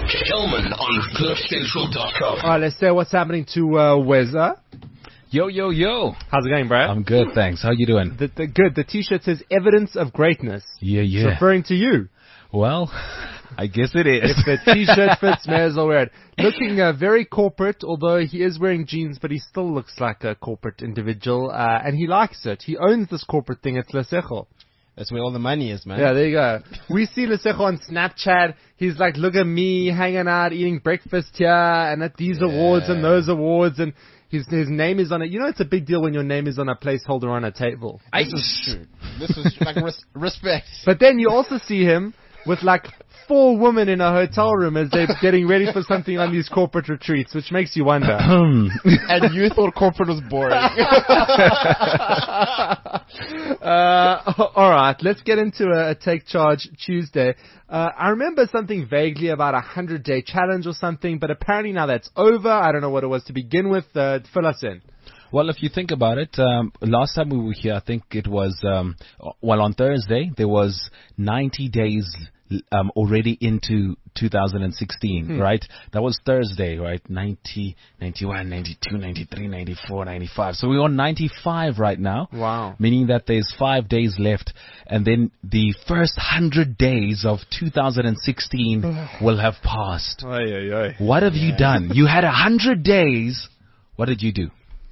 Kelman on CliffCentral.com. All right, let's say what's happening to Weza. Yo, yo, yo. How's it going, Brad? I'm good, thanks. How you doing? Good. The T-shirt says evidence of greatness. Yeah, It's yeah. referring to you. Well, I guess it is. If the T-shirt fits, may as well wear it. Looking very corporate, although he is wearing jeans, but he still looks like a corporate individual, and he likes it. He owns this corporate thing. It's Lesego. That's where all the money is, man. Yeah, there you go. We see Lesego on Snapchat. He's like, look at me, hanging out, eating breakfast here, and at these awards and those awards, and his name is on it. You know, it's a big deal when your name is on a placeholder on a table. This is true. This is like respect. But then you also see him with like 4 women in a hotel room as they're getting ready for something on these corporate retreats, which makes you wonder. And you thought corporate was boring. All right, let's get into a Take Charge Tuesday. I remember something vaguely about a 100-day challenge or something, but apparently now that's over. I don't know what it was to begin with. Fill us in. Well, if you think about it, last time we were here, I think it was, on Thursday, there was 90 days already into 2016, right? That was Thursday, right? 90, 91, 92, 93, 94, 95. So we're on 95 right now. Wow. Meaning that there's 5 days left. And then the first 100 days of 2016 will have passed. What have you done? You had 100 days. What did you do?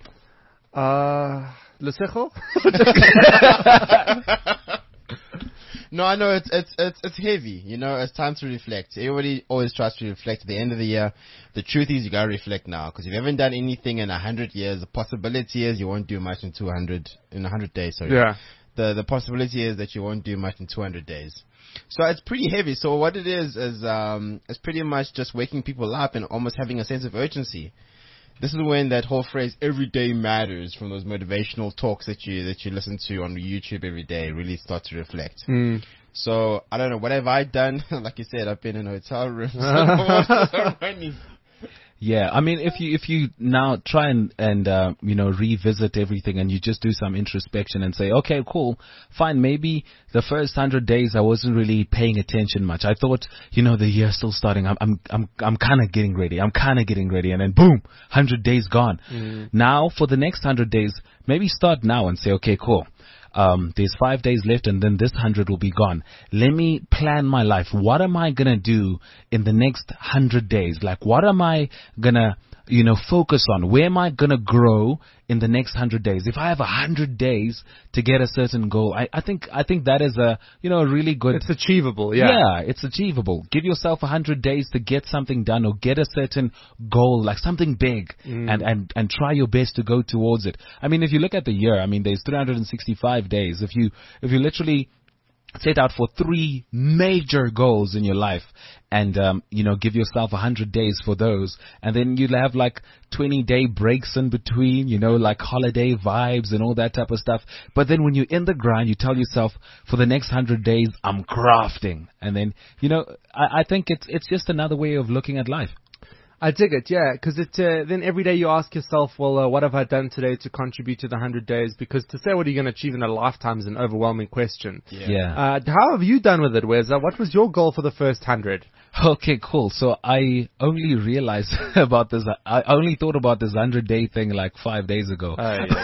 Lesego? No, I know it's heavy. You know, it's time to reflect. Everybody always tries to reflect at the end of the year. The truth is, you gotta reflect now, because if you haven't done anything in 100 years, the possibility is you won't do much in 100 days. Sorry. Yeah. The possibility is that you won't do much in 200 days. So it's pretty heavy. So what it is it's pretty much just waking people up and almost having a sense of urgency. This is when that whole phrase "every day matters" from those motivational talks that you listen to on YouTube every day really start to reflect. So I don't know, what have I done? Like you said, I've been in hotel rooms. Yeah, I mean, if you now try and revisit everything, and you just do some introspection and say, okay, cool, fine, maybe the first 100 days I wasn't really paying attention much. I thought, the year's still starting. I'm kind of getting ready. And then boom, 100 days gone. Now for the next 100 days, maybe start now and say, okay, cool. There's 5 days left, and then this 100 will be gone. Let me plan my life. What am I gonna do in the next 100 days? Like, what am I gonna, focus on? Where am I gonna grow in the next 100 days? If I have 100 days to get a certain goal, I think that is a really good. It's achievable. Yeah. Yeah, it's achievable. Give yourself 100 days to get something done or get a certain goal, like something big, and try your best to go towards it. I mean, if you look at the year, I mean, there's 365 days. If you literally set out for 3 major goals in your life and, give yourself 100 days for those, and then you'll have like 20-day breaks in between, like holiday vibes and all that type of stuff. But then when you're in the grind, you tell yourself, for the next 100 days, I'm crafting. And then, I think it's just another way of looking at life. I dig it, yeah, because then every day you ask yourself, well, what have I done today to contribute to the 100 days? Because to say what are you going to achieve in a lifetime is an overwhelming question. Yeah. How have you done with it, Weza? What was your goal for the first 100? Okay, cool. So I only realized about this. I only thought about this 100-day thing like 5 days ago.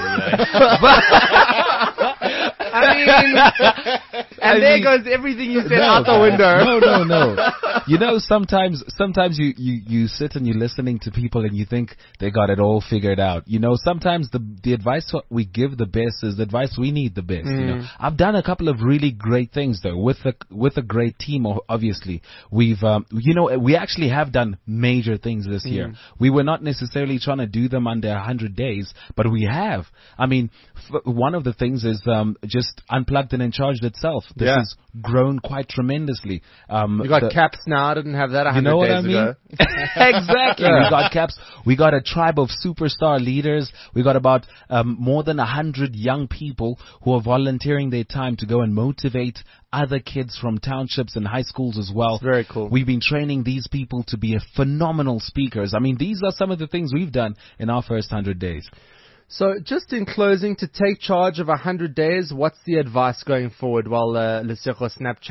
There goes everything you said out the window. No. Sometimes you sit and you're listening to people and you think they got it all figured out. Sometimes the advice we give the best is the advice we need the best. I've done a couple of really great things though with a great team. Obviously, we actually have done major things this year. We were not necessarily trying to do them under 100 days, but we have. I mean, one of the things is just Unplugged and Encharged itself. This has grown quite tremendously. You got Caps now. I didn't have that 100 days ago. Exactly. We got Caps. We got a tribe of superstar leaders. We got about more than 100 young people who are volunteering their time to go and motivate other kids from townships and high schools as well. It's very cool. We've been training these people to be phenomenal speakers. I mean, these are some of the things we've done in our first 100 days. So just in closing, to take charge of 100 days, what's the advice going forward while Lesego Snapchats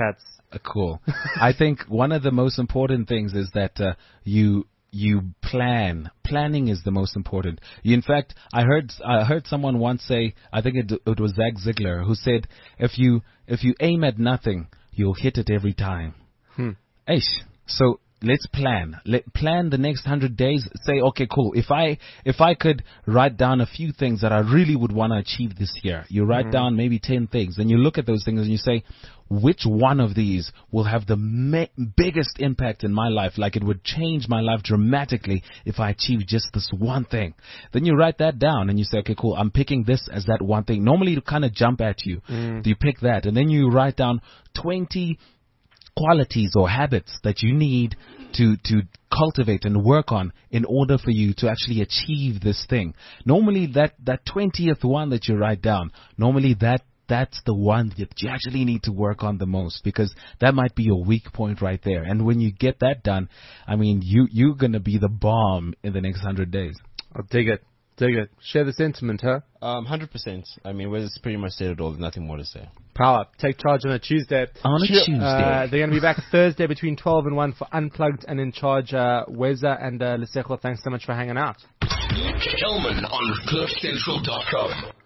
Cool. I think one of the most important things is that you plan. Planning is the most important. In fact, I heard someone once say, I think it was Zach Ziglar, who said, if you aim at nothing, you'll hit it every time. Eish. So let's plan. Plan the next 100 days. Say, okay, cool. If I could write down a few things that I really would want to achieve this year, you write down maybe 10 things, and you look at those things and you say, which one of these will have the biggest impact in my life? Like, it would change my life dramatically if I achieve just this one thing. Then you write that down and you say, okay, cool, I'm picking this as that one thing. Normally it'll kind of jump at you. You pick that, and then you write down 20 qualities or habits that you need to cultivate and work on in order for you to actually achieve this thing. Normally that 20th one that you write down, normally that's the one that you actually need to work on the most, because that might be your weak point right there. And when you get that done, I mean, you're going to be the bomb in the next 100 days. I'll dig it. Share the sentiment, huh? 100%. I mean, Wes pretty much said it all. There's nothing more to say. Power. Take charge on a Tuesday. On a Tuesday. They're going to be back Thursday between 12 and 1 for Unplugged and In Charge. Weza and Lesego, thanks so much for hanging out. Kelman on CliffCentral.com.